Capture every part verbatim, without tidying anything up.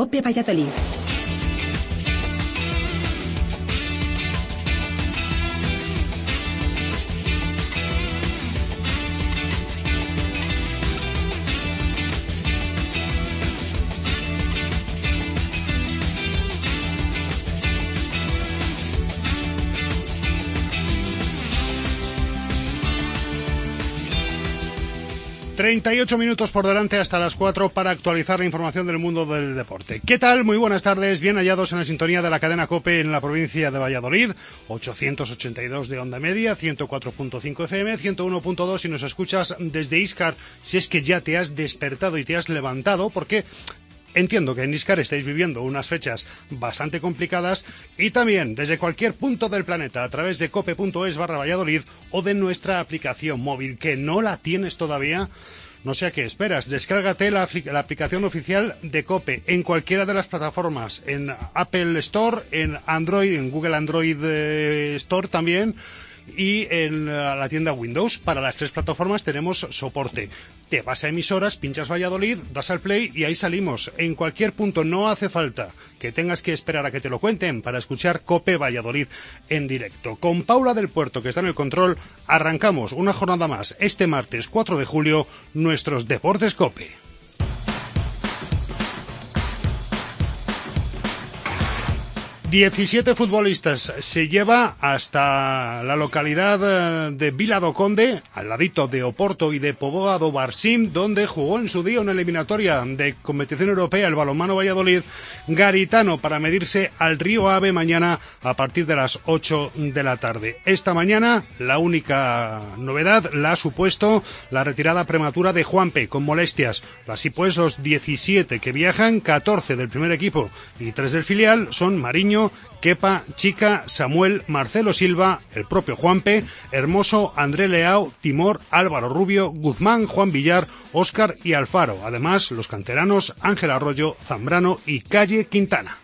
COPE Valladolid. treinta y ocho minutos por delante hasta las cuatro para actualizar la información del mundo del deporte. ¿Qué tal? Muy buenas tardes, bien hallados en la sintonía de la cadena COPE en la provincia de Valladolid, ochocientos ochenta y dos de onda media, ciento cuatro punto cinco F M, ciento uno punto dos si nos escuchas desde Íscar, si es que ya te has despertado y te has levantado, porque entiendo que en Íscar estáis viviendo unas fechas bastante complicadas, y también desde cualquier punto del planeta a través de cope punto es barra Valladolid o de nuestra aplicación móvil, que no la tienes todavía. No sé a qué esperas. Descárgate la, la aplicación oficial de COPE en cualquiera de las plataformas, en Apple Store, en Android, en Google Android eh, Store también, y en la tienda Windows. Para las tres plataformas tenemos soporte. Te vas a emisoras, pinchas Valladolid, das al play y ahí salimos. En cualquier punto, no hace falta que tengas que esperar a que te lo cuenten para escuchar COPE Valladolid en directo. Con Paula del Puerto, que está en el control, arrancamos una jornada más este martes cuatro de julio, nuestros Deportes COPE. diecisiete futbolistas se lleva hasta la localidad de Vila do Conde, al ladito de Oporto y de Póvoa do Varzim, donde jugó en su día una eliminatoria de competición europea el balonmano Valladolid Garitano, para medirse al Río Ave mañana a partir de las ocho de la tarde. Esta mañana la única novedad la ha supuesto la retirada prematura de Juanpe con molestias. Así pues, los diecisiete que viajan, catorce del primer equipo y tres del filial, son Mariño, Kepa, Chica, Samuel, Marcelo Silva, el propio Juanpe, Hermoso, André Leao, Timor, Álvaro Rubio, Guzmán, Juan Villar, Óscar y Alfaro. Además, los canteranos Ángel Arroyo, Zambrano y Calle Quintana.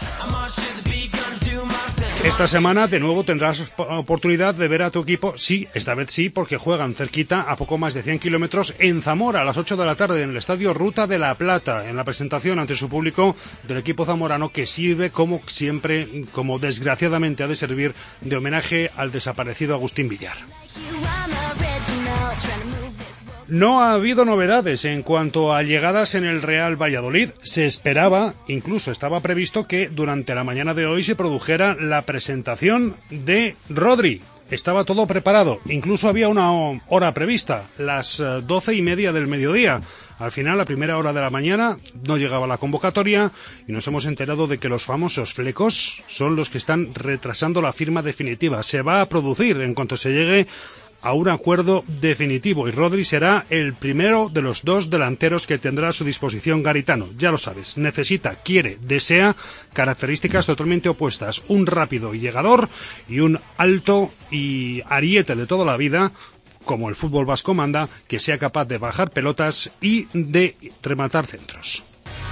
Esta semana de nuevo tendrás oportunidad de ver a tu equipo, sí, esta vez sí, porque juegan cerquita, a poco más de cien kilómetros, en Zamora, a las ocho de la tarde, en el estadio Ruta de la Plata, en la presentación ante su público del equipo zamorano, que sirve, como siempre, como desgraciadamente ha de servir, de homenaje al desaparecido Agustín Villar. No ha habido novedades en cuanto a llegadas en el Real Valladolid. Se esperaba, incluso estaba previsto, que durante la mañana de hoy se produjera la presentación de Rodri. Estaba todo preparado, incluso había una hora prevista, las doce y media del mediodía. Al final, a primera hora de la mañana, no llegaba la convocatoria y nos hemos enterado de que los famosos flecos son los que están retrasando la firma definitiva. Se va a producir en cuanto se llegue a un acuerdo definitivo, y Rodri será el primero de los dos delanteros que tendrá a su disposición Garitano. Ya lo sabes, necesita, quiere, desea características totalmente opuestas: un rápido y llegador y un alto y ariete de toda la vida, como el fútbol vasco manda, que sea capaz de bajar pelotas y de rematar centros.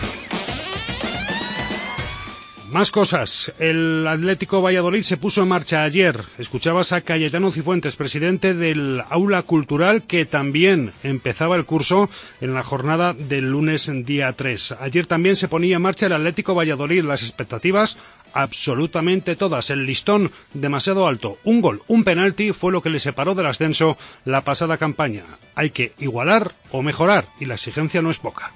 Más cosas. El Atlético Valladolid se puso en marcha ayer. Escuchabas a Cayetano Cifuentes, presidente del Aula Cultural, que también empezaba el curso en la jornada del lunes día tres. Ayer también se ponía en marcha el Atlético Valladolid. Las expectativas absolutamente todas. El listón demasiado alto. Un gol, un penalti fue lo que le separó del ascenso la pasada campaña. Hay que igualar o mejorar, y la exigencia no es poca.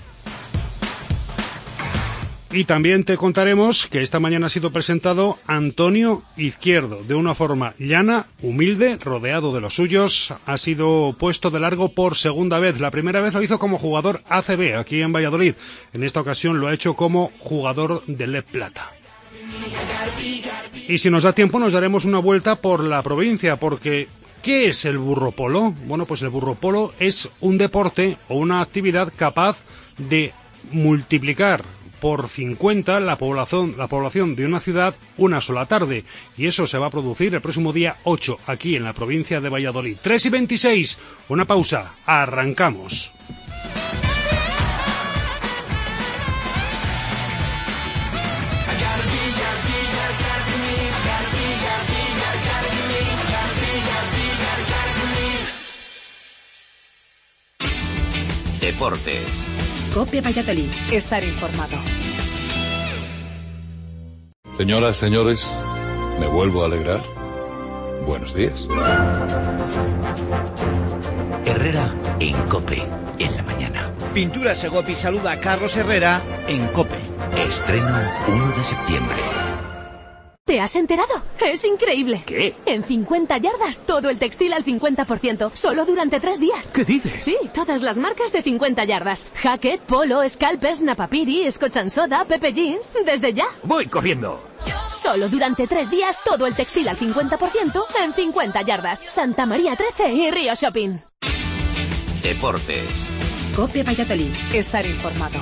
Y también te contaremos que esta mañana ha sido presentado Antonio Izquierdo, de una forma llana, humilde, rodeado de los suyos. Ha sido puesto de largo por segunda vez. La primera vez lo hizo como jugador A C B aquí en Valladolid. En esta ocasión lo ha hecho como jugador de Leb Plata. Y si nos da tiempo nos daremos una vuelta por la provincia, porque ¿qué es el burro polo? Bueno, pues el burro polo es un deporte o una actividad capaz de multiplicar por cincuenta la población, la población de una ciudad una sola tarde, y eso se va a producir el próximo día ocho aquí en la provincia de Valladolid. tres y veintiséis, una pausa, arrancamos. Deportes. COPE Valladolid. Estar informado. Señoras, señores, ¿me vuelvo a alegrar? Buenos días. Herrera en COPE, en la mañana. Pintura Segopi saluda a Carlos Herrera en COPE. Estreno uno de septiembre. ¿Te has enterado? ¡Es increíble! ¿Qué? En cincuenta yardas, todo el textil al cincuenta por ciento, solo durante tres días. ¿Qué dices? Sí, todas las marcas de cincuenta yardas. Hackett, Polo, Scalpers, Napapiri, Scotch and Soda, Pepe Jeans, desde ya. Voy corriendo. Solo durante tres días, todo el textil al cincuenta por ciento en cincuenta yardas. Santa María trece y Río Shopping. Deportes. COPE Valladolid. Estar informado.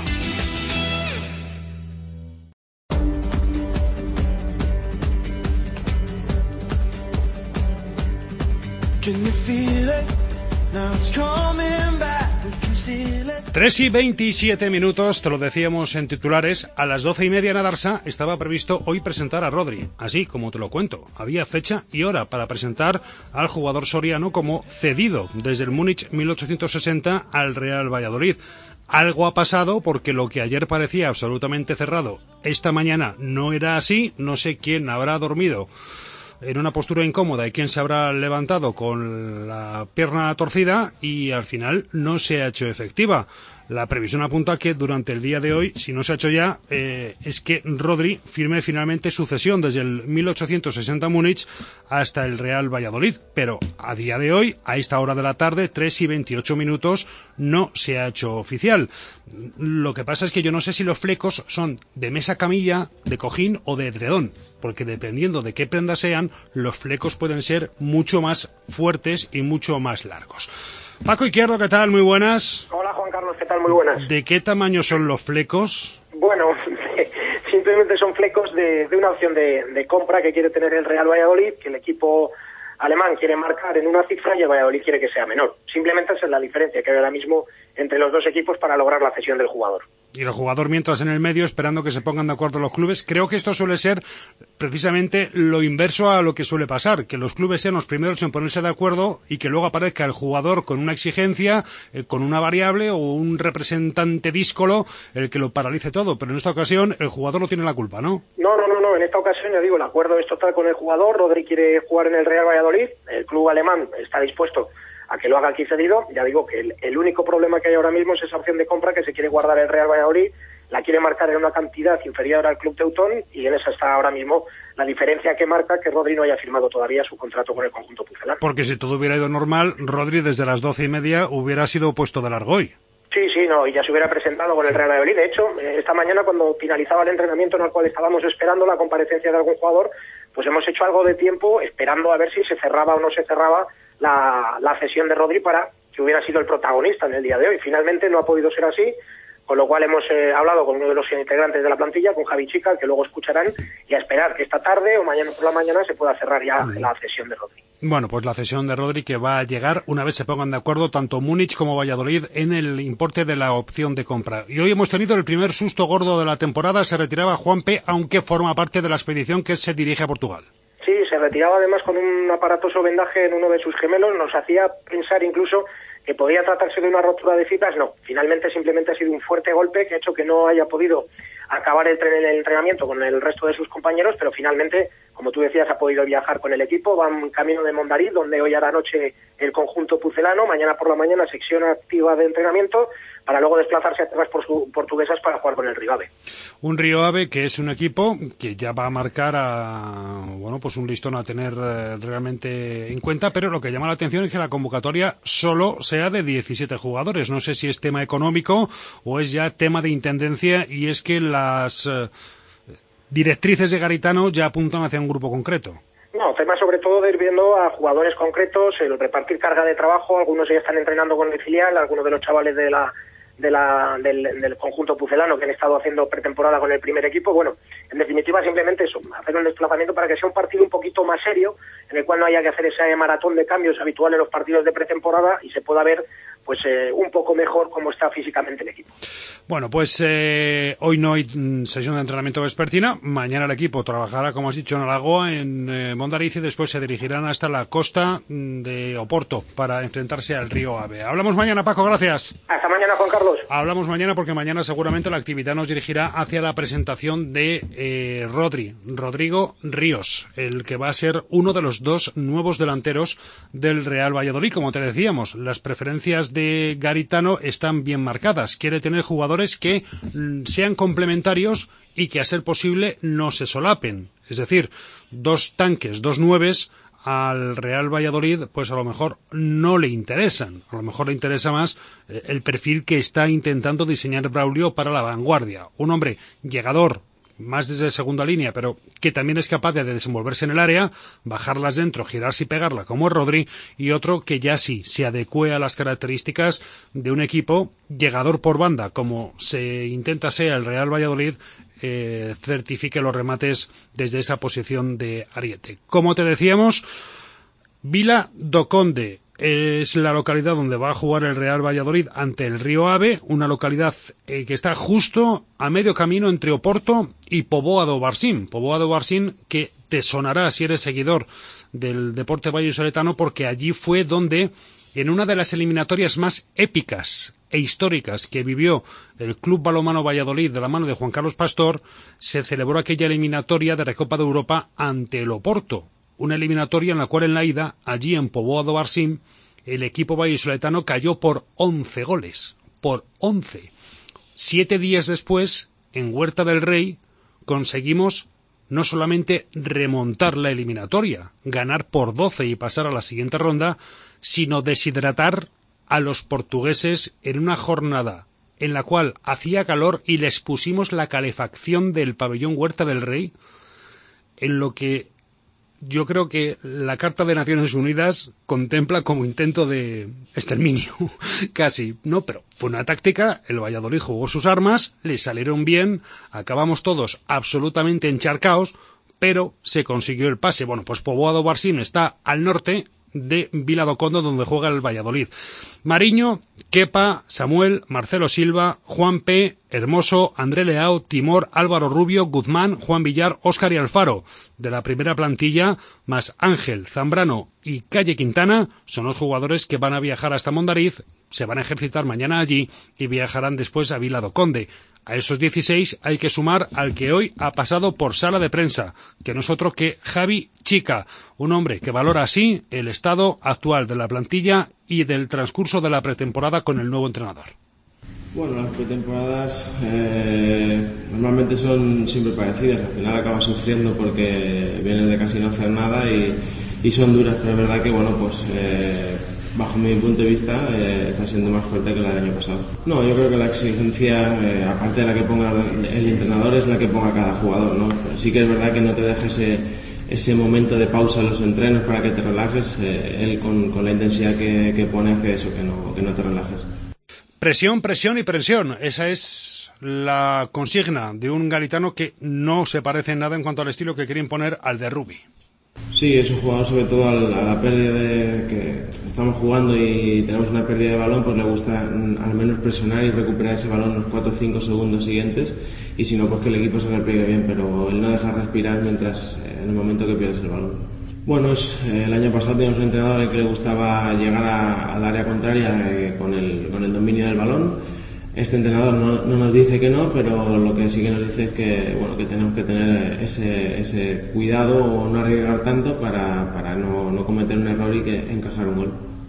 Tres y veintisiete minutos, te lo decíamos en titulares. A las doce y media en Adarsa estaba previsto hoy presentar a Rodri. Así como te lo cuento, había fecha y hora para presentar al jugador soriano como cedido desde el Múnich mil ochocientos sesenta al Real Valladolid. Algo ha pasado porque lo que ayer parecía absolutamente cerrado, esta mañana no era así. No sé quién habrá dormido en una postura incómoda y quién se habrá levantado con la pierna torcida y al final no se ha hecho efectiva. La previsión apunta que durante el día de hoy, si no se ha hecho ya, eh, es que Rodri firme finalmente su cesión desde el mil ochocientos sesenta Múnich hasta el Real Valladolid. Pero a día de hoy, a esta hora de la tarde, tres y veintiocho minutos, no se ha hecho oficial. Lo que pasa es que yo no sé si los flecos son de mesa camilla, de cojín o de edredón, porque dependiendo de qué prenda sean, los flecos pueden ser mucho más fuertes y mucho más largos. Paco Izquierdo, ¿qué tal? Muy buenas. Hola Juan Carlos, ¿qué tal? Muy buenas. ¿De qué tamaño son los flecos? Bueno, simplemente son flecos de, de una opción de, de compra que quiere tener el Real Valladolid, que el equipo alemán quiere marcar en una cifra y el Valladolid quiere que sea menor. Simplemente esa es la diferencia que hay ahora mismo entre los dos equipos para lograr la cesión del jugador. Y el jugador mientras en el medio esperando que se pongan de acuerdo los clubes. Creo que esto suele ser precisamente lo inverso a lo que suele pasar, que los clubes sean los primeros en ponerse de acuerdo y que luego aparezca el jugador con una exigencia, eh, con una variable o un representante díscolo el que lo paralice todo. Pero en esta ocasión el jugador no tiene la culpa, ¿no? No, no, no, no. En esta ocasión, ya digo, el acuerdo es total con el jugador. Rodri quiere jugar en el Real Valladolid. El club alemán está dispuesto a que lo haga aquí cedido. Ya digo que el, el único problema que hay ahora mismo es esa opción de compra que se quiere guardar el Real Valladolid, la quiere marcar en una cantidad inferior al club teutón y en esa está ahora mismo la diferencia que marca que Rodri no haya firmado todavía su contrato con el conjunto pucelano. Porque si todo hubiera ido normal, Rodri desde las doce y media hubiera sido puesto de largo hoy. Sí, sí, no, y ya se hubiera presentado con el Real Valladolid. De hecho, esta mañana cuando finalizaba el entrenamiento en el cual estábamos esperando la comparecencia de algún jugador, pues hemos hecho algo de tiempo esperando a ver si se cerraba o no se cerraba la, la cesión de Rodri para que hubiera sido el protagonista en el día de hoy. Finalmente no ha podido ser así, con lo cual hemos eh, hablado con uno de los integrantes de la plantilla, con Javi Chica, que luego escucharán, y a esperar que esta tarde o mañana por la mañana se pueda cerrar ya la cesión de Rodri. Bueno, pues la cesión de Rodri que va a llegar una vez se pongan de acuerdo tanto Múnich como Valladolid en el importe de la opción de compra. Y hoy hemos tenido el primer susto gordo de la temporada, se retiraba Juanpe, aunque forma parte de la expedición que se dirige a Portugal. Sí, se retiraba además con un aparatoso vendaje en uno de sus gemelos, nos hacía pensar incluso que podía tratarse de una rotura de fibras. No, finalmente simplemente ha sido un fuerte golpe que ha hecho que no haya podido acabar el, tren, el entrenamiento con el resto de sus compañeros, pero finalmente, como tú decías, ha podido viajar con el equipo, van camino de Mondariz, donde hoy a la noche el conjunto pucelano, mañana por la mañana sección activa de entrenamiento, para luego desplazarse a tierras portuguesas para jugar con el Río Ave. Un Río Ave que es un equipo que ya va a marcar a, bueno, pues un listón a tener eh, realmente en cuenta, pero lo que llama la atención es que la convocatoria solo sea de diecisiete jugadores. No sé si es tema económico o es ya tema de intendencia, y es que las eh, directrices de Garitano ya apuntan hacia un grupo concreto. No, tema sobre todo de ir viendo a jugadores concretos, el repartir carga de trabajo. Algunos ya están entrenando con el filial, algunos de los chavales de la de la, del, del conjunto pucelano que han estado haciendo pretemporada con el primer equipo. Bueno, en definitiva simplemente eso, hacer un desplazamiento para que sea un partido un poquito más serio, en el cual no haya que hacer ese maratón de cambios habitual en los partidos de pretemporada y se pueda ver pues eh, un poco mejor cómo está físicamente el equipo. Bueno, pues eh, hoy no hay mm, sesión de entrenamiento vespertina. Mañana el equipo trabajará, como has dicho, en Alagoa, en eh, Mondariz, y después se dirigirán hasta la costa mm, de Oporto para enfrentarse al Río Ave. Hablamos mañana, Paco, gracias. Hasta mañana, Juan Carlos. Hablamos mañana porque mañana seguramente la actividad nos dirigirá hacia la presentación de eh, Rodri, Rodrigo Ríos, el que va a ser uno de los dos nuevos delanteros del Real Valladolid. Como te decíamos, las preferencias de Garitano están bien marcadas. Quiere tener jugadores que mm, sean complementarios y que, a ser posible, no se solapen. Es decir, dos tanques, dos nueves, al Real Valladolid, pues a lo mejor no le interesan. A lo mejor le interesa más eh, el perfil que está intentando diseñar Braulio para la vanguardia. Un hombre llegador, más desde segunda línea, pero que también es capaz de desenvolverse en el área, bajarlas dentro, girarse y pegarla, como es Rodri, y otro que ya sí se adecue a las características de un equipo llegador por banda, como se intenta ser el Real Valladolid, eh, certifique los remates desde esa posición de ariete. Como te decíamos, Vila do Conde es la localidad donde va a jugar el Real Valladolid ante el Río Ave, una localidad eh, que está justo a medio camino entre Oporto y Póvoa do Varzim. Póvoa do Varzim, que te sonará si eres seguidor del deporte vallisoletano, porque allí fue donde, en una de las eliminatorias más épicas e históricas que vivió el Club Balonmano Valladolid de la mano de Juan Carlos Pastor, se celebró aquella eliminatoria de Recopa de Europa ante el Oporto. Una eliminatoria en la cual, en la ida, allí en Póvoa do Varzim, el equipo vallisoletano cayó por once goles. Por once. Siete días después, en Huerta del Rey, conseguimos no solamente remontar la eliminatoria, ganar por doce y pasar a la siguiente ronda, sino deshidratar a los portugueses en una jornada en la cual hacía calor y les pusimos la calefacción del pabellón Huerta del Rey, en lo que yo creo que la Carta de Naciones Unidas contempla como intento de exterminio, casi, no, pero fue una táctica. El Valladolid jugó sus armas, le salieron bien, acabamos todos absolutamente encharcaos, pero se consiguió el pase. Bueno, pues Póvoa do Varzim está al norte de Vila do Conde, donde juega el Valladolid. Mariño, Kepa, Samuel, Marcelo Silva, Juan P., Hermoso, André Leao, Timor, Álvaro Rubio, Guzmán, Juan Villar, Óscar y Alfaro, de la primera plantilla, más Ángel, Zambrano y Calle Quintana, son los jugadores que van a viajar hasta Mondariz, se van a ejercitar mañana allí y viajarán después a Vila do Conde. A esos dieciséis hay que sumar al que hoy ha pasado por sala de prensa, que no es otro que Javi Chica, un hombre que valora así el estado actual de la plantilla y del transcurso de la pretemporada con el nuevo entrenador. Bueno, las pretemporadas eh, normalmente son siempre parecidas. Al final acabas sufriendo porque vienes de casi no hacer nada y, y son duras, pero es verdad que, bueno, pues eh, bajo mi punto de vista eh, está siendo más fuerte que la del año pasado. No, yo creo que la exigencia, eh, aparte de la que ponga el entrenador, es la que ponga cada jugador, ¿no? Pero sí que es verdad que no te dejes ese, ese momento de pausa en los entrenos para que te relajes. Eh, él con, con la intensidad que, que pone hace eso, que no, que no te relajes. Presión, presión y presión. Esa es la consigna de un Garitano que no se parece en nada en cuanto al estilo que quiere imponer al de Rubi. Sí, es un jugador sobre todo a la pérdida de que estamos jugando y tenemos una pérdida de balón, pues le gusta al menos presionar y recuperar ese balón los cuatro o cinco segundos siguientes, y si no, pues que el equipo se repliegue bien, pero él no deja respirar mientras en el momento que pierdes el balón. Bueno, es, eh, el año pasado teníamos un entrenador al que le gustaba llegar a, al área contraria eh, con, el, con el dominio del balón. Este entrenador no, no nos dice que no, pero lo que sí que nos dice es que, bueno, que tenemos que tener ese, ese cuidado o no arriesgar tanto para, para no, no cometer un error y que encajar un gol.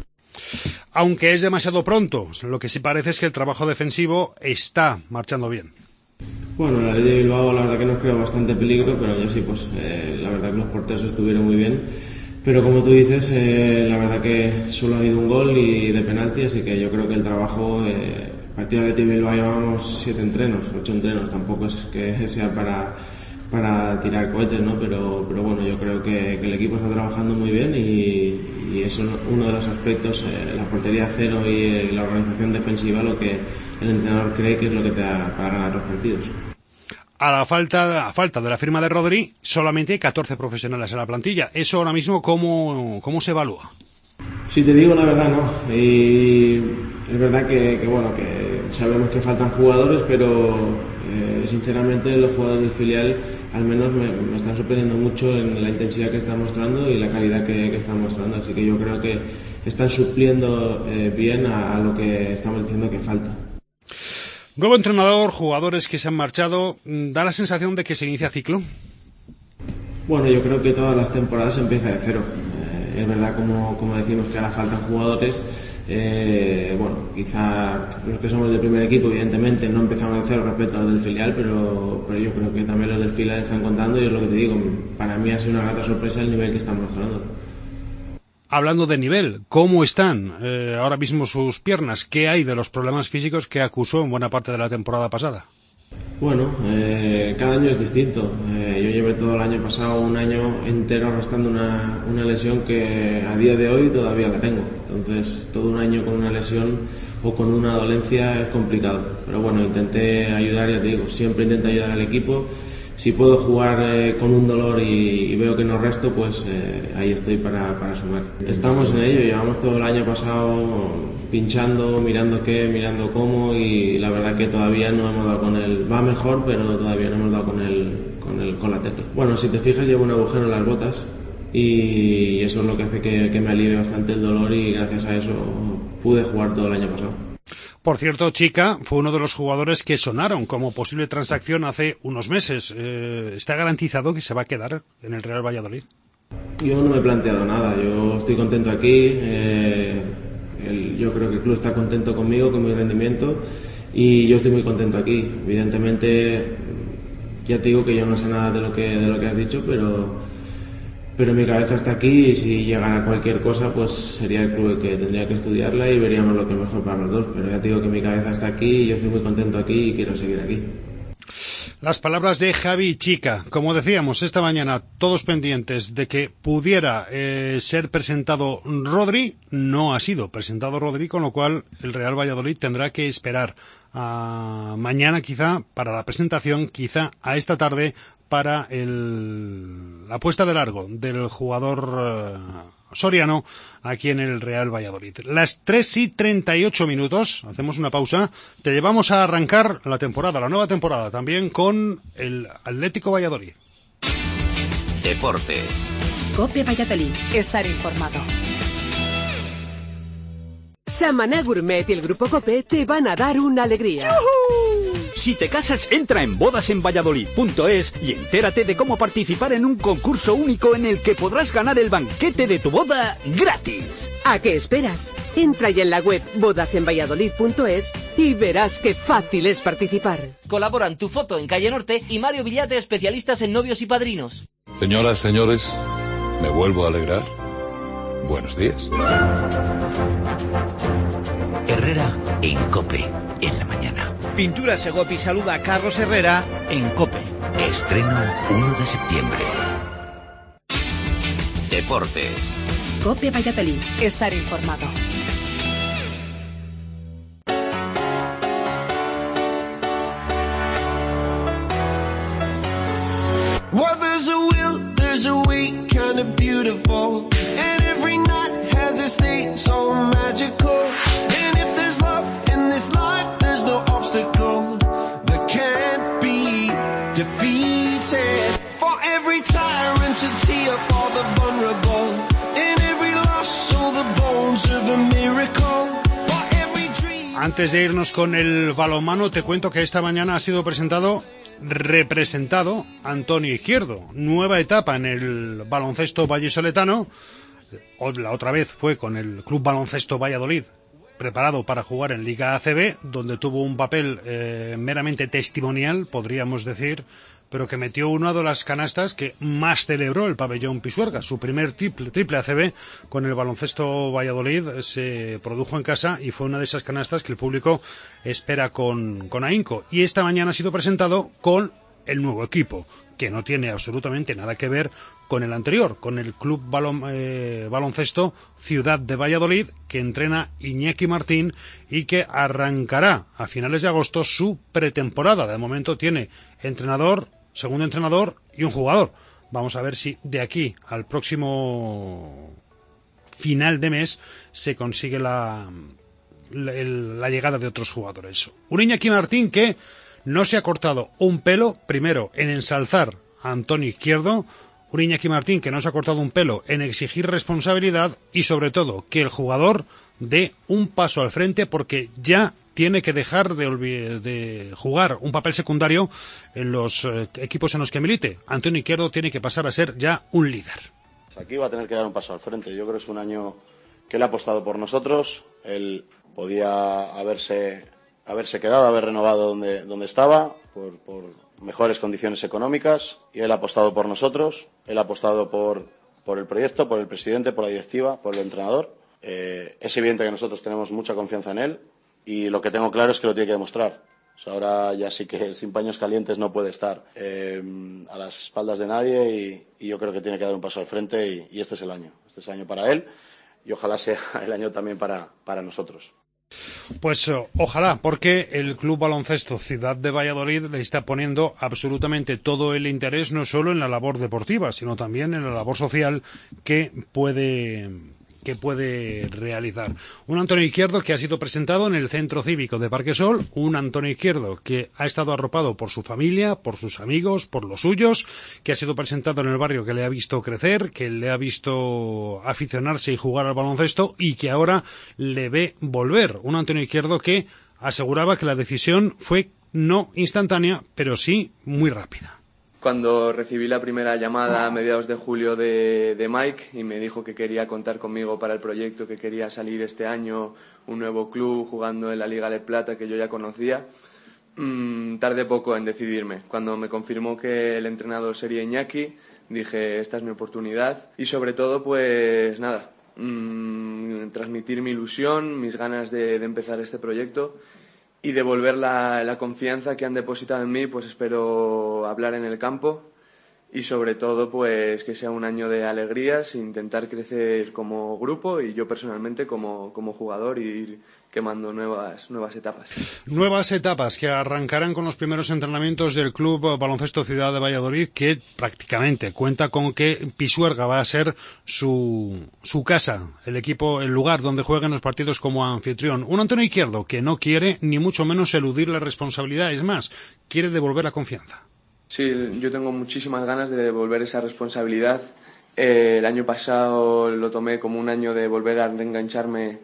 Aunque es demasiado pronto, lo que sí parece es que el trabajo defensivo está marchando bien. Bueno, la ley de Bilbao la verdad que nos creó bastante peligro, pero yo sí, pues eh, la verdad que los porteros estuvieron muy bien. Pero como tú dices, eh, la verdad que solo ha habido un gol y de penalti, así que yo creo que el trabajo, eh, partido de Athletic Bilbao llevamos siete entrenos, ocho entrenos, tampoco es que sea para, para tirar cohetes, ¿no? Pero, pero bueno, yo creo que, que el equipo está trabajando muy bien y, y eso es uno de los aspectos, eh, la portería cero y eh, la organización defensiva, lo que el entrenador cree que es lo que te da para ganar los partidos. A la falta, a falta de la firma de Rodri, solamente hay catorce profesionales en la plantilla. ¿Eso ahora mismo cómo, cómo se evalúa? Si te digo la verdad, no. Y es verdad que, que bueno, que sabemos que faltan jugadores, pero eh, sinceramente los jugadores del filial al menos me, me están sorprendiendo mucho en la intensidad que están mostrando y la calidad que, que están mostrando. Así que yo creo que están supliendo eh, bien a, a lo que estamos diciendo que falta. Nuevo entrenador, jugadores que se han marchado, ¿da la sensación de que se inicia ciclo? Bueno, yo creo que todas las temporadas empieza de cero. Eh, es verdad, como, como decimos, que ahora faltan jugadores. Eh, bueno, quizá los que somos del primer equipo, evidentemente, no empezamos de cero respecto a los del filial, pero, pero yo creo que también los del filial están contando y es lo que te digo, para mí ha sido una grata sorpresa el nivel que están mostrando. Hablando de nivel, ¿cómo están eh, ahora mismo sus piernas? ¿Qué hay de los problemas físicos que acusó en buena parte de la temporada pasada? Bueno, eh, cada año es distinto. Eh, yo llevé todo el año pasado un año entero arrastrando una, una lesión que a día de hoy todavía la tengo. Entonces, todo un año con una lesión o con una dolencia es complicado. Pero bueno, intenté ayudar, ya te digo, siempre intento ayudar al equipo. Si puedo jugar eh, con un dolor y, y veo que no resto, pues eh, ahí estoy para, para sumar. Estamos en ello, llevamos todo el año pasado pinchando, mirando qué, mirando cómo y la verdad que todavía no hemos dado con el... Va mejor, pero todavía no hemos dado con el, con el, con la tecla. Bueno, si te fijas llevo un agujero en las botas y eso es lo que hace que, que me alivie bastante el dolor y gracias a eso pude jugar todo el año pasado. Por cierto, Chica fue uno de los jugadores que sonaron como posible transacción hace unos meses. Eh, ¿Está garantizado que se va a quedar en el Real Valladolid? Yo no me he planteado nada. Yo estoy contento aquí. Eh, el, yo creo que el club está contento conmigo, con mi rendimiento y yo estoy muy contento aquí. Evidentemente, ya te digo que yo no sé nada de lo que, de lo que has dicho, pero... Pero mi cabeza está aquí y si llegara cualquier cosa, pues sería el club el que tendría que estudiarla y veríamos lo que es mejor para los dos. Pero ya te digo que mi cabeza está aquí y yo estoy muy contento aquí y quiero seguir aquí. Las palabras de Javi Chica. Como decíamos esta mañana, todos pendientes de que pudiera eh, ser presentado Rodri. No ha sido presentado Rodri, con lo cual el Real Valladolid tendrá que esperar a mañana quizá para la presentación, quizá a esta tarde para el, la puesta de largo del jugador uh, soriano aquí en el Real Valladolid. Las tres y treinta y ocho minutos, hacemos una pausa, te llevamos a arrancar la temporada, la nueva temporada, también con el Atlético Valladolid. Deportes. COPE Valladolid. Estar informado. Samaná Gourmet y el Grupo COPE te van a dar una alegría. ¡Yujú! Si te casas, entra en bodas en valladolid punto es y entérate de cómo participar en un concurso único en el que podrás ganar el banquete de tu boda gratis. ¿A qué esperas? Entra ya en la web bodas en valladolid punto es y verás qué fácil es participar. Colaboran Tu Foto en Calle Norte y Mario Villate, especialistas en novios y padrinos. Señoras, señores, me vuelvo a alegrar. Buenos días. Herrera en COPE en la mañana. Pintura Segopi saluda a Carlos Herrera en COPE. Estreno uno de septiembre. Deportes. COPE Valladolid. Estar informado. Well, there's a will, there's a way, kind of beautiful. And every night has a state so magical. And if there's love in this life, there's no obstacle that can't be defeated. For every tyrant to tear for the vulnerable. In every loss, so the bones of a miracle. For every dream. Antes de irnos con el balonmano, te cuento que esta mañana ha sido presentado representado Antonio Izquierdo, nueva etapa en el baloncesto vallisoletano. La otra vez fue con el Club Baloncesto Valladolid, preparado para jugar en Liga A C B, donde tuvo un papel eh, meramente testimonial, podríamos decir, pero que metió una de las canastas que más celebró el pabellón Pisuerga. Su primer triple, triple A C B con el baloncesto Valladolid se produjo en casa y fue una de esas canastas que el público espera con, con ahínco. Y esta mañana ha sido presentado con el nuevo equipo, que no tiene absolutamente nada que ver con el anterior, con el Club Balon, eh, Baloncesto Ciudad de Valladolid, que entrena Iñaki Martín y que arrancará a finales de agosto su pretemporada. De momento tiene entrenador, segundo entrenador y un jugador. Vamos a ver si de aquí al próximo final de mes se consigue la, la, la llegada de otros jugadores. Un Iñaki Martín que no se ha cortado un pelo, primero en ensalzar a Antonio Izquierdo, un Iñaki Martín que no se ha cortado un pelo en exigir responsabilidad y sobre todo que el jugador dé un paso al frente porque ya tiene que dejar de, de jugar un papel secundario en los eh, equipos en los que milite. Antonio Izquierdo tiene que pasar a ser ya un líder. Aquí va a tener que dar un paso al frente. Yo creo que es un año que él ha apostado por nosotros. Él podía haberse, haberse quedado, haber renovado donde, donde estaba, por, por mejores condiciones económicas, y él ha apostado por nosotros. Él ha apostado por, por el proyecto, por el presidente, por la directiva, por el entrenador. Eh, es evidente que nosotros tenemos mucha confianza en él. Y lo que tengo claro es que lo tiene que demostrar. O sea, ahora ya sí que sin paños calientes no puede estar eh, a las espaldas de nadie y, y yo creo que tiene que dar un paso al frente y, y este es el año. Este es el año para él y ojalá sea el año también para, para nosotros. Pues uh, ojalá, porque el Club Baloncesto Ciudad de Valladolid le está poniendo absolutamente todo el interés, no solo en la labor deportiva, sino también en la labor social que puede... que puede realizar. Un Antonio Izquierdo que ha sido presentado en el Centro Cívico de Parquesol, un Antonio Izquierdo que ha estado arropado por su familia, por sus amigos, por los suyos, que ha sido presentado en el barrio que le ha visto crecer, que le ha visto aficionarse y jugar al baloncesto y que ahora le ve volver. Un Antonio Izquierdo que aseguraba que la decisión fue no instantánea, pero sí muy rápida. Cuando recibí la primera llamada a mediados de julio de, de Mike y me dijo que quería contar conmigo para el proyecto, que quería salir este año un nuevo club jugando en la Liga de Plata que yo ya conocía, mmm, tardé poco en decidirme. Cuando me confirmó que el entrenador sería Iñaki, dije, esta es mi oportunidad y sobre todo, pues nada, mmm, transmitir mi ilusión, mis ganas de, de empezar este proyecto. Y devolver la, la confianza que han depositado en mí, pues espero hablar en el campo y sobre todo pues que sea un año de alegrías, intentar crecer como grupo y yo personalmente como, como jugador y ir quemando nuevas, nuevas etapas. Nuevas etapas que arrancarán con los primeros entrenamientos del Club Baloncesto Ciudad de Valladolid, que prácticamente cuenta con que Pisuerga va a ser su, su casa, el equipo, el lugar donde jueguen los partidos como anfitrión. Un Antonio Izquierdo que no quiere ni mucho menos eludir la responsabilidad, es más, quiere devolver la confianza. Sí, yo tengo muchísimas ganas de devolver esa responsabilidad. Eh, el año pasado lo tomé como un año de volver a reengancharme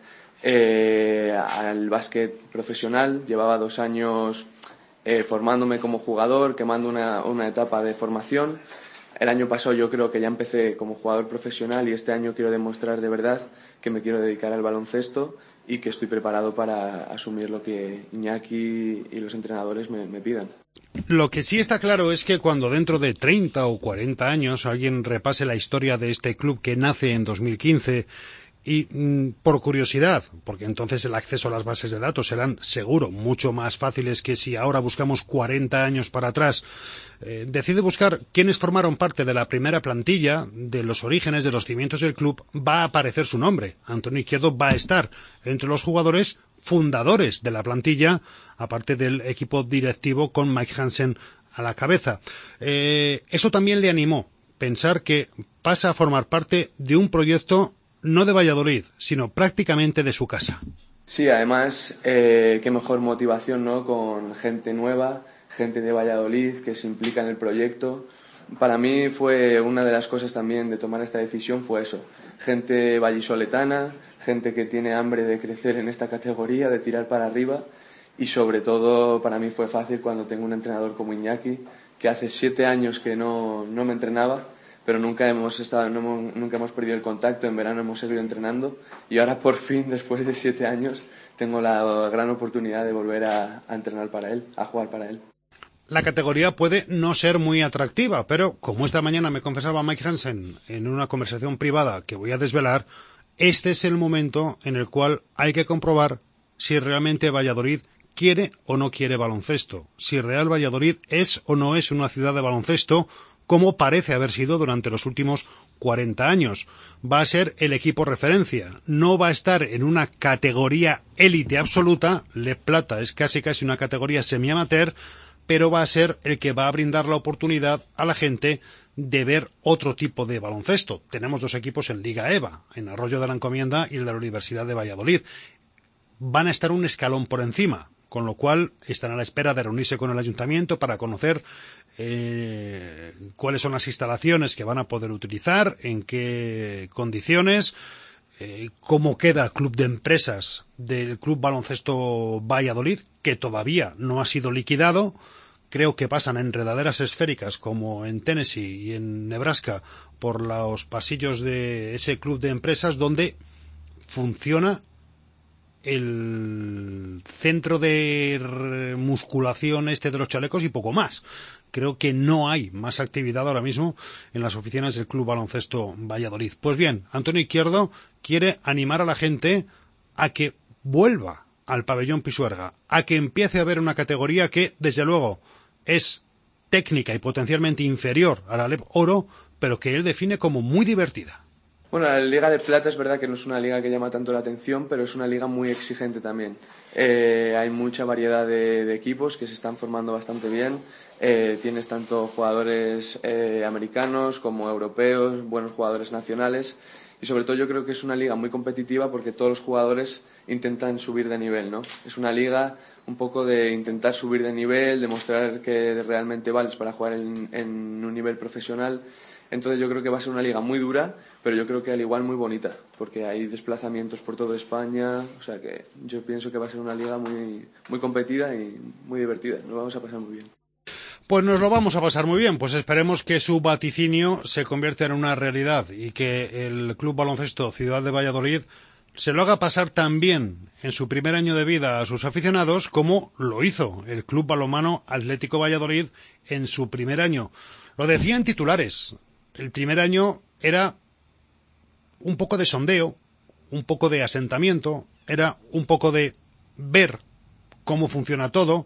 eh, al básquet profesional. Llevaba dos años eh, formándome como jugador, quemando una, una etapa de formación. El año pasado yo creo que ya empecé como jugador profesional y este año quiero demostrar de verdad que me quiero dedicar al baloncesto y que estoy preparado para asumir lo que Iñaki y los entrenadores me, me pidan. Lo que sí está claro es que cuando dentro de treinta o cuarenta años alguien repase la historia de este club que nace en dos mil quince y mmm, por curiosidad, porque entonces el acceso a las bases de datos serán seguro mucho más fáciles que si ahora buscamos cuarenta años para atrás, eh, decide buscar quiénes formaron parte de la primera plantilla, de los orígenes, de los cimientos del club, va a aparecer su nombre. Antonio Izquierdo va a estar entre los jugadores fundadores de la plantilla, aparte del equipo directivo con Mike Hansen a la cabeza. Eh, eso también le animó, pensar que pasa a formar parte de un proyecto no de Valladolid, sino prácticamente de su casa. Sí, además, eh, qué mejor motivación, ¿no? Con gente nueva, gente de Valladolid que se implica en el proyecto. Para mí fue una de las cosas también de tomar esta decisión, fue eso. Gente vallisoletana, gente que tiene hambre de crecer en esta categoría, de tirar para arriba. Y sobre todo para mí fue fácil cuando tengo un entrenador como Iñaki, que hace siete años que no, no me entrenaba, pero nunca hemos estado, no hemos, nunca hemos perdido el contacto, en verano hemos seguido entrenando y ahora por fin, después de siete años, tengo la gran oportunidad de volver a, a entrenar para él, a jugar para él. La categoría puede no ser muy atractiva, pero como esta mañana me confesaba Mike Hansen en una conversación privada que voy a desvelar, este es el momento en el cual hay que comprobar si realmente Valladolid quiere o no quiere baloncesto, si Real Valladolid es o no es una ciudad de baloncesto, como parece haber sido durante los últimos cuarenta años. Va a ser el equipo referencia, no va a estar en una categoría élite absoluta, Le Plata es casi casi una categoría semi-amateur, pero va a ser el que va a brindar la oportunidad a la gente de ver otro tipo de baloncesto. Tenemos dos equipos en Liga EVA, en Arroyo de la Encomienda y el de la Universidad de Valladolid. Van a estar un escalón por encima, con lo cual están a la espera de reunirse con el ayuntamiento para conocer eh, cuáles son las instalaciones que van a poder utilizar, en qué condiciones, eh, cómo queda el club de empresas del Club Baloncesto Valladolid, que todavía no ha sido liquidado. Creo que pasan enredaderas esféricas como en Tennessee y en Nebraska por los pasillos de ese club de empresas donde funciona el centro de musculación este de los chalecos y poco más. Creo que no hay más actividad ahora mismo en las oficinas del Club Baloncesto Valladolid. Pues bien, Antonio Izquierdo quiere animar a la gente a que vuelva al pabellón Pisuerga, a que empiece a ver una categoría que, desde luego, es técnica y potencialmente inferior a la Alep Oro, pero que él define como muy divertida. Bueno, la Liga de Plata es verdad que no es una liga que llama tanto la atención, pero es una liga muy exigente también. Eh, hay mucha variedad de, de equipos que se están formando bastante bien. Eh, tienes tanto jugadores eh, americanos como europeos, buenos jugadores nacionales. Y sobre todo yo creo que es una liga muy competitiva porque todos los jugadores intentan subir de nivel, ¿no? Es una liga un poco de intentar subir de nivel, demostrar que realmente vales para jugar en, en un nivel profesional. Entonces yo creo que va a ser una liga muy dura, pero yo creo que al igual muy bonita, porque hay desplazamientos por toda España, o sea que yo pienso que va a ser una liga muy, muy competida y muy divertida, nos vamos a pasar muy bien. Pues nos lo vamos a pasar muy bien, pues esperemos que su vaticinio se convierta en una realidad y que el Club Baloncesto Ciudad de Valladolid se lo haga pasar tan bien en su primer año de vida a sus aficionados como lo hizo el Club Balonmano Atlético Valladolid en su primer año. Lo decía en titulares. El primer año era un poco de sondeo, un poco de asentamiento, era un poco de ver cómo funciona todo,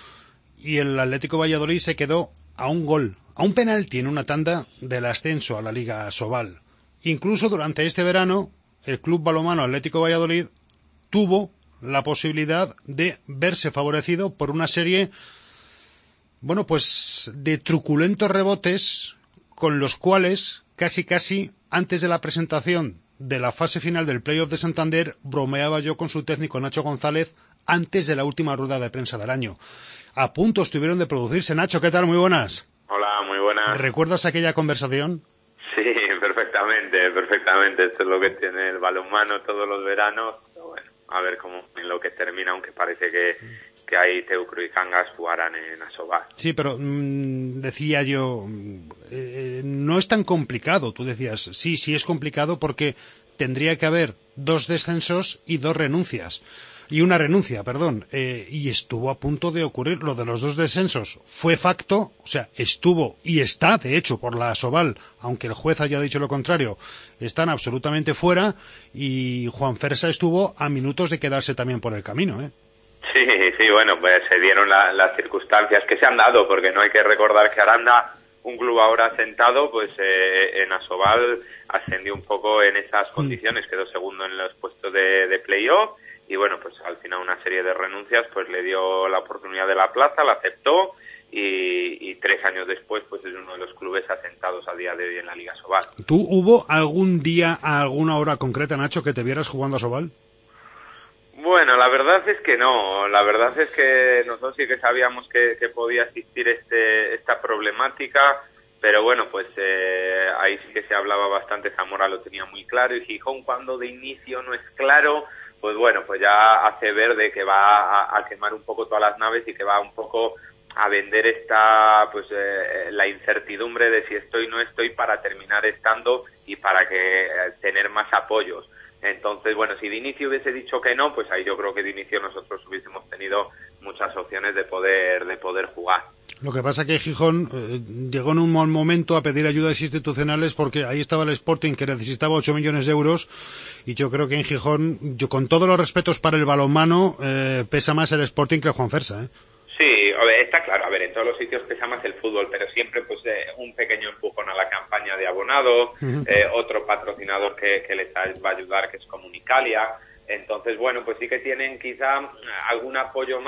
y el Atlético Valladolid se quedó a un gol, a un penalti en una tanda del ascenso a la Liga Sobal. Incluso durante este verano, el Club Balonmano Atlético Valladolid tuvo la posibilidad de verse favorecido por una serie, bueno, pues de truculentos rebotes con los cuales, casi casi, antes de la presentación de la fase final del Playoff de Santander, bromeaba yo con su técnico Nacho González antes de la última rueda de prensa del año. A punto estuvieron de producirse. Nacho, ¿qué tal? Muy buenas. Hola, muy buenas. ¿Recuerdas aquella conversación? Sí, perfectamente, perfectamente. Esto es lo que tiene el balonmano todos los veranos. Pero bueno, a ver cómo en lo que termina, aunque parece que... que ahí Teucro y Cangas jugarán en Asobal. Sí, pero mmm, decía yo, eh, no es tan complicado. Tú decías, sí, sí es complicado porque tendría que haber dos descensos y dos renuncias. Y una renuncia, perdón. Eh, y estuvo a punto de ocurrir lo de los dos descensos. Fue facto, o sea, estuvo y está, de hecho, por la Asobal, aunque el juez haya dicho lo contrario, están absolutamente fuera y Juan Fersa estuvo a minutos de quedarse también por el camino, ¿eh? Sí, sí, bueno, pues se dieron la, las circunstancias que se han dado, porque no hay que recordar que Aranda, un club ahora asentado, pues eh, en Asobal ascendió un poco en esas condiciones, quedó segundo en los puestos de, de playoff, y bueno, pues al final una serie de renuncias pues le dio la oportunidad de la plaza, la aceptó, y, y tres años después pues es uno de los clubes asentados a día de hoy en la Liga Asobal. ¿Tú hubo algún día, a alguna hora concreta, Nacho, que te vieras jugando a Asobal? Bueno, la verdad es que no. La verdad es que nosotros sí que sabíamos que, que podía existir este, esta problemática, pero bueno, pues eh, ahí sí que se hablaba bastante. Zamora lo tenía muy claro y Gijón, cuando de inicio no es claro, pues bueno, pues ya hace ver de que va a, a quemar un poco todas las naves y que va un poco a vender esta, pues eh, la incertidumbre de si estoy o no estoy para terminar estando y para que eh, tener más apoyos. Entonces, bueno, si de inicio hubiese dicho que no, pues ahí yo creo que de inicio nosotros hubiésemos tenido muchas opciones de poder de poder jugar. Lo que pasa que Gijón eh, llegó en un mal momento a pedir ayudas institucionales porque ahí estaba el Sporting que necesitaba ocho millones de euros y yo creo que en Gijón, yo con todos los respetos para el balonmano, eh, pesa más el Sporting que el Juan Fersa, ¿eh? Sí, a ver, está claro, a ver, en todos los sitios pesa más el fútbol, pero siempre pues eh, un pequeño empujón a la campaña de abonado, uh-huh. eh, otro patrocinador que, que les va a ayudar, que es Comunicalia. Entonces, bueno, pues sí que tienen quizá algún apoyo más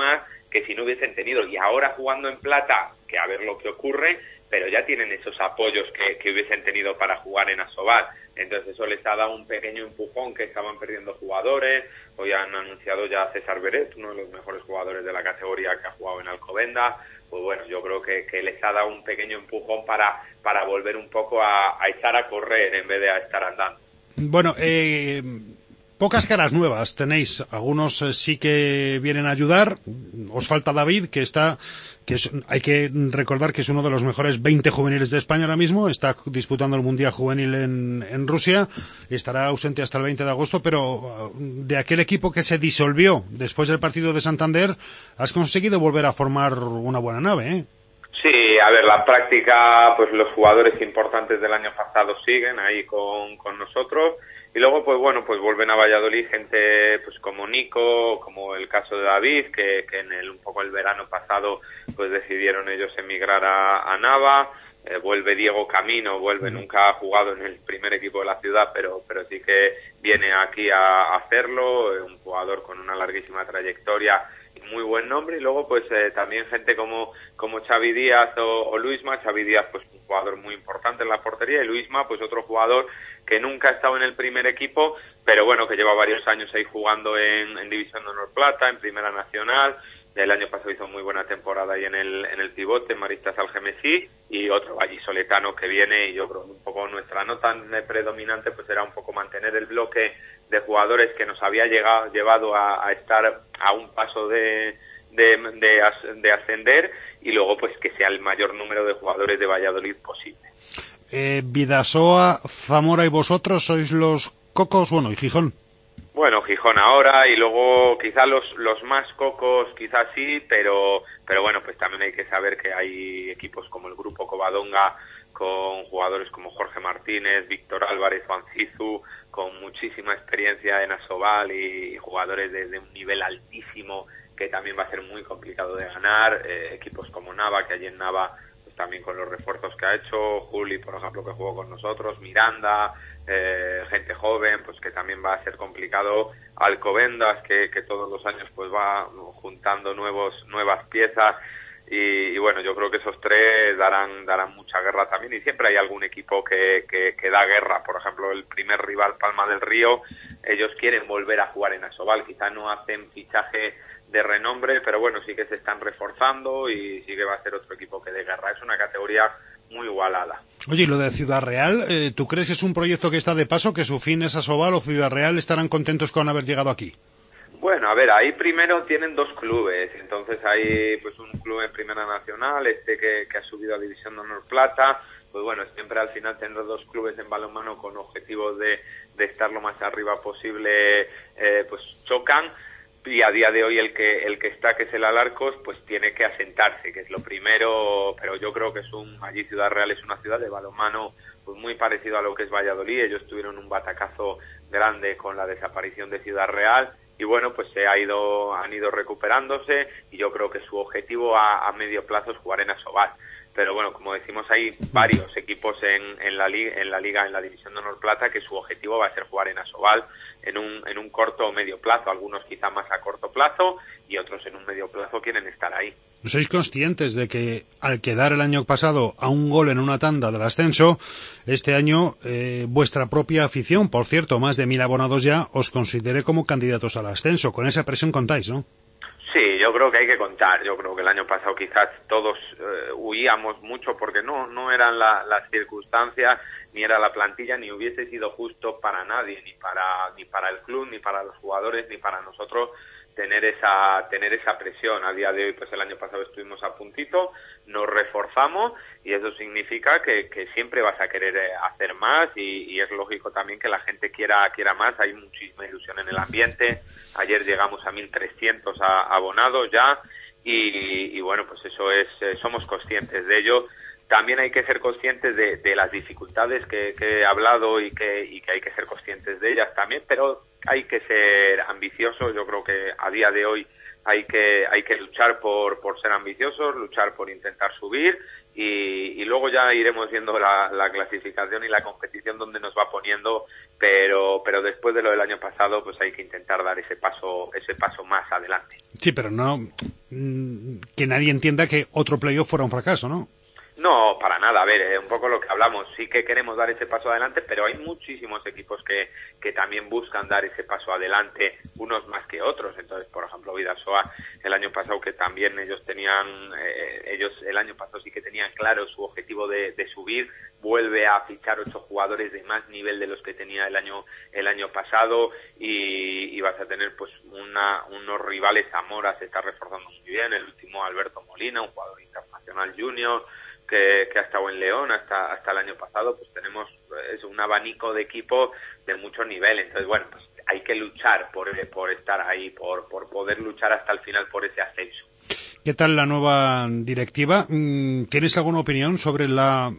que si no hubiesen tenido. Y ahora jugando en plata, que a ver lo que ocurre, pero ya tienen esos apoyos que, que hubiesen tenido para jugar en Asobal. Entonces eso les ha dado un pequeño empujón, que estaban perdiendo jugadores. Hoy han anunciado ya a César Beret, uno de los mejores jugadores de la categoría que ha jugado en Alcobendas. Pues bueno, yo creo que, que les ha dado un pequeño empujón para, para volver un poco a, a echar a correr en vez de a estar andando. Bueno, eh... pocas caras nuevas tenéis, algunos eh, sí que vienen a ayudar. Os falta David, que está, que es, hay que recordar que es uno de los mejores veinte juveniles de España ahora mismo, está disputando el Mundial Juvenil en, en Rusia, estará ausente hasta el veinte de agosto, pero de aquel equipo que se disolvió después del partido de Santander, has conseguido volver a formar una buena nave, ¿eh? Sí, a ver, la práctica, pues los jugadores importantes del año pasado siguen ahí con, con nosotros. Y luego, pues bueno, pues vuelven a Valladolid gente pues como Nico, como el caso de David, que, que en el un poco el verano pasado pues decidieron ellos emigrar a, a Nava. Eh, vuelve Diego Camino, vuelve, nunca ha jugado en el primer equipo de la ciudad, pero pero sí que viene aquí a, a hacerlo, eh, un jugador con una larguísima trayectoria y muy buen nombre. Y luego pues eh, también gente como como Xavi Díaz o, o Luisma. Xavi Díaz pues un jugador muy importante en la portería, y Luisma pues otro jugador que nunca ha estado en el primer equipo, pero bueno, que lleva varios años ahí jugando en, en División de Honor Plata, en Primera Nacional. El año pasado hizo muy buena temporada ahí en el en el pivote, Maristas Algemesí, y otro vallisoletano que viene. Y yo creo que un poco nuestra nota predominante pues era un poco mantener el bloque de jugadores que nos había llegado llevado a, a estar a un paso de de, de de ascender, y luego pues que sea el mayor número de jugadores de Valladolid posible. Eh, Bidasoa, Zamora y vosotros sois los cocos, bueno, y Gijón. Bueno, Gijón ahora, y luego quizá los los más cocos, quizás sí, pero pero bueno, pues también hay que saber que hay equipos como el Grupo Covadonga, con jugadores como Jorge Martínez, Víctor Álvarez o Ancizu, con muchísima experiencia en Asobal, y, y jugadores de, de un nivel altísimo que también va a ser muy complicado de ganar. Eh, equipos como Nava, que allí en Nava pues también con los refuerzos que ha hecho, Juli, por ejemplo, que jugó con nosotros, Miranda, eh, gente joven, pues que también va a ser complicado. Alcobendas, que, que todos los años pues va juntando nuevos nuevas piezas. Y, y bueno, yo creo que esos tres darán darán mucha guerra también, y siempre hay algún equipo que, que, que da guerra. Por ejemplo, el primer rival, Palma del Río, ellos quieren volver a jugar en Asobal, quizá no hacen fichaje de renombre, pero bueno, sí que se están reforzando y sí que va a ser otro equipo que dé guerra. Es una categoría muy igualada. Oye, y lo de Ciudad Real, eh, ¿tú crees que es un proyecto que está de paso, que su fin es Asobal, o Ciudad Real estarán contentos con haber llegado aquí? Bueno, a ver, ahí primero tienen dos clubes, entonces hay pues un club en Primera Nacional, este que, que ha subido a División de Honor Plata. Pues bueno, siempre al final tener dos clubes en balonmano con objetivos de, de estar lo más arriba posible, eh, pues chocan. Y a día de hoy el que el que está, que es el Alarcos, pues tiene que asentarse, que es lo primero. Pero yo creo que es un allí Ciudad Real es una ciudad de balonmano pues muy parecido a lo que es Valladolid. Ellos tuvieron un batacazo grande con la desaparición de Ciudad Real, y bueno, pues se ha ido han ido recuperándose, y yo creo que su objetivo a, a medio plazo es jugar en Asobal. Pero bueno, como decimos, hay varios equipos en, en la liga, en la liga, en la División de Honor Plata, que su objetivo va a ser jugar en Asobal en un, en un corto o medio plazo. Algunos quizá más a corto plazo, y otros en un medio plazo quieren estar ahí. ¿Sois conscientes de que al quedar el año pasado a un gol en una tanda del ascenso, este año eh, vuestra propia afición, por cierto, más de mil abonados ya, os considere como candidatos al ascenso? Con esa presión contáis, ¿no? Sí, yo creo que hay que contar. Yo creo que el año pasado quizás todos eh, huíamos mucho porque no no eran la, las circunstancias, ni era la plantilla, ni hubiese sido justo para nadie, ni para ni para el club, ni para los jugadores, ni para nosotros tener esa tener esa presión. A día de hoy, pues el año pasado estuvimos a puntito, nos reforzamos, y eso significa que, que siempre vas a querer hacer más, y, y es lógico también que la gente quiera quiera más. Hay muchísima ilusión en el ambiente. Ayer llegamos a mil trescientos abonados ya, y, y bueno, pues eso es, eh, somos conscientes de ello. También hay que ser conscientes de, de las dificultades que, que he hablado, y que, y que hay que ser conscientes de ellas también, pero hay que ser ambiciosos. Yo creo que a día de hoy hay que hay que luchar por por ser ambiciosos, luchar por intentar subir, y, y luego ya iremos viendo la, la clasificación y la competición donde nos va poniendo, pero pero después de lo del año pasado pues hay que intentar dar ese paso ese paso más adelante. Sí, pero no mmm, que nadie entienda que otro playoff fuera un fracaso, ¿no? No, para nada. A ver, eh, un poco lo que hablamos, sí que queremos dar ese paso adelante, pero hay muchísimos equipos que, que también buscan dar ese paso adelante, unos más que otros. Entonces, por ejemplo, Bidasoa, el año pasado, que también ellos tenían, eh, ellos el año pasado sí que tenían claro su objetivo de, de subir, vuelve a fichar ocho jugadores de más nivel de los que tenía el año el año pasado y, y vas a tener pues una, unos rivales. Zamora se está reforzando muy bien, el último Alberto Molina, un jugador internacional junior, Que, que ha estado en León hasta hasta el año pasado. Pues tenemos es un abanico de equipos de mucho nivel. Entonces, bueno, pues hay que luchar por por estar ahí, por por poder luchar hasta el final por ese ascenso. ¿Qué tal la nueva directiva? ¿Tienes alguna opinión sobre la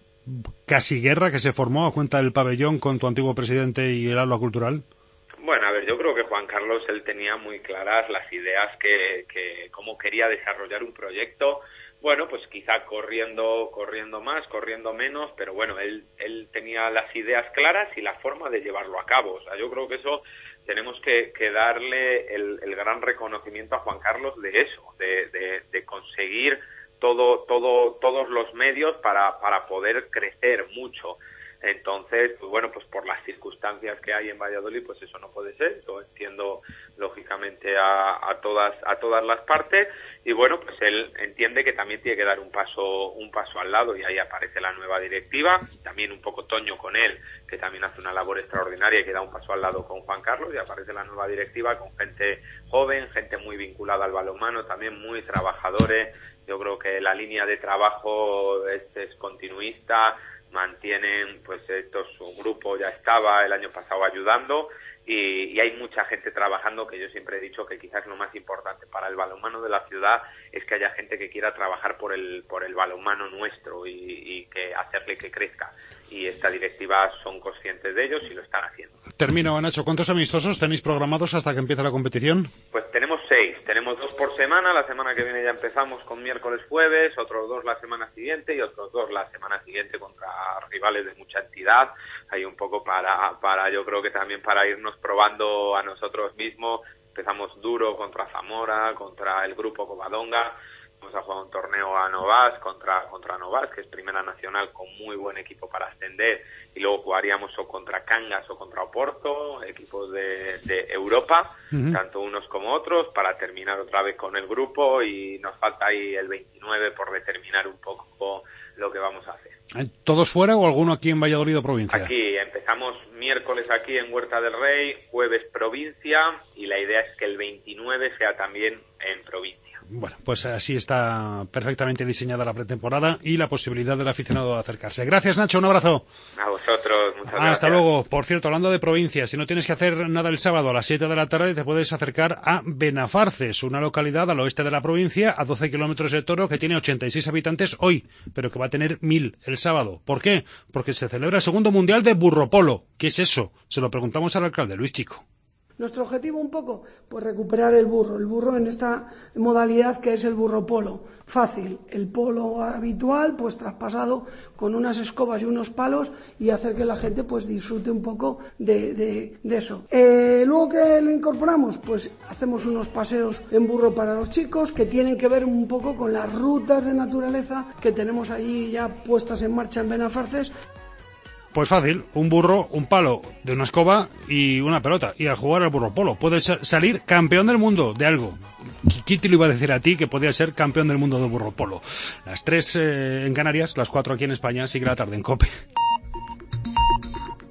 casi guerra que se formó a cuenta del pabellón con tu antiguo presidente y el aula cultural? Bueno, a ver, yo creo que Juan Carlos, él tenía muy claras las ideas que, que cómo quería desarrollar un proyecto. Bueno, pues quizá corriendo corriendo más, corriendo menos, pero bueno, él él tenía las ideas claras y la forma de llevarlo a cabo. O sea, yo creo que eso tenemos que, que darle el, el gran reconocimiento a Juan Carlos de eso, de, de, de conseguir todo todo todos los medios para para poder crecer mucho. Entonces, pues bueno, pues por las circunstancias que hay en Valladolid, pues eso no puede ser. Yo entiendo lógicamente a, a todas a todas las partes y bueno, pues él entiende que también tiene que dar un paso un paso al lado y ahí aparece la nueva directiva, también un poco Toño con él, que también hace una labor extraordinaria y que da un paso al lado con Juan Carlos, y aparece la nueva directiva con gente joven, gente muy vinculada al balonmano, también muy trabajadores. Yo creo que la línea de trabajo es, es continuista. Mantienen, pues estos, su grupo ya estaba el año pasado ayudando y, y hay mucha gente trabajando, que yo siempre he dicho que quizás lo más importante para el balonmano de la ciudad es que haya gente que quiera trabajar por el por el balonmano nuestro y, y que hacerle que crezca, y esta directiva son conscientes de ellos y lo están haciendo. Termino, Nacho, ¿cuántos amistosos tenéis programados hasta que empiece la competición? Pues tenemos seis, tenemos dos por semana, la semana que viene ya empezamos con miércoles, jueves, otros dos la semana siguiente y otros dos la semana siguiente contra rivales de mucha entidad. Hay un poco para, para yo creo que también para irnos probando a nosotros mismos. Empezamos duro contra Zamora, contra el grupo Covadonga. Vamos a jugar un torneo a Novas contra contra Novas, que es primera nacional con muy buen equipo para ascender, y luego jugaríamos o contra Cangas o contra Oporto, equipos de, de Europa, uh-huh. tanto unos como otros, para terminar otra vez con el grupo, y nos falta ahí el veintinueve por determinar un poco lo que vamos a hacer. ¿Todos fuera o alguno aquí en Valladolid o provincia? Aquí empezamos miércoles aquí en Huerta del Rey, jueves provincia, y la idea es que el veintinueve sea también en provincia. Bueno, pues así está perfectamente diseñada la pretemporada y la posibilidad del aficionado de acercarse. Gracias, Nacho, un abrazo. A vosotros, muchas gracias. Hasta luego. Por cierto, hablando de provincia, si no tienes que hacer nada el sábado a las siete de la tarde, te puedes acercar a Benafarces, una localidad al oeste de la provincia, a doce kilómetros de Toro, que tiene ochenta y seis habitantes hoy, pero que va a tener mil el sábado. ¿Por qué? Porque se celebra el segundo mundial de burropolo. ¿Qué es eso? Se lo preguntamos al alcalde, Luis Chico. Nuestro objetivo un poco, pues recuperar el burro, el burro en esta modalidad que es el burro polo. Fácil, el polo habitual, pues traspasado con unas escobas y unos palos, y hacer que la gente pues disfrute un poco de, de, de eso. Eh, luego que lo incorporamos, pues hacemos unos paseos en burro para los chicos, que tienen que ver un poco con las rutas de naturaleza que tenemos allí ya puestas en marcha en Benafarces. Pues fácil, un burro, un palo de una escoba y una pelota, y a jugar al burro polo. Puedes salir campeón del mundo de algo. ¿Quién te lo iba a decir a ti que podías ser campeón del mundo de burro polo? Las tres eh, en Canarias, las cuatro aquí en España. Sigue la tarde en COPE.